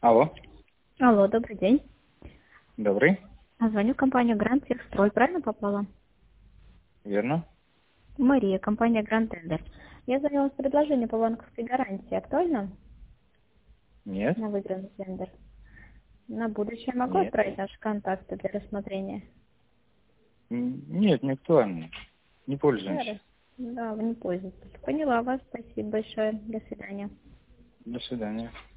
Алло, Алло, добрый день. добрый, Звоню в компанию Гранд Техстрой. Правильно попала? верно? Мария, компания Гранд Тендер. Я звонила с предложением по банковской гарантии. Актуально? Нет, На выигранный тендер. На будущее могу нет, отправить наши контакты для рассмотрения? нет, не актуально, не пользуемся. Хорошо. Да, вы не пользуетесь. Поняла вас. Спасибо большое. До свидания. До свидания.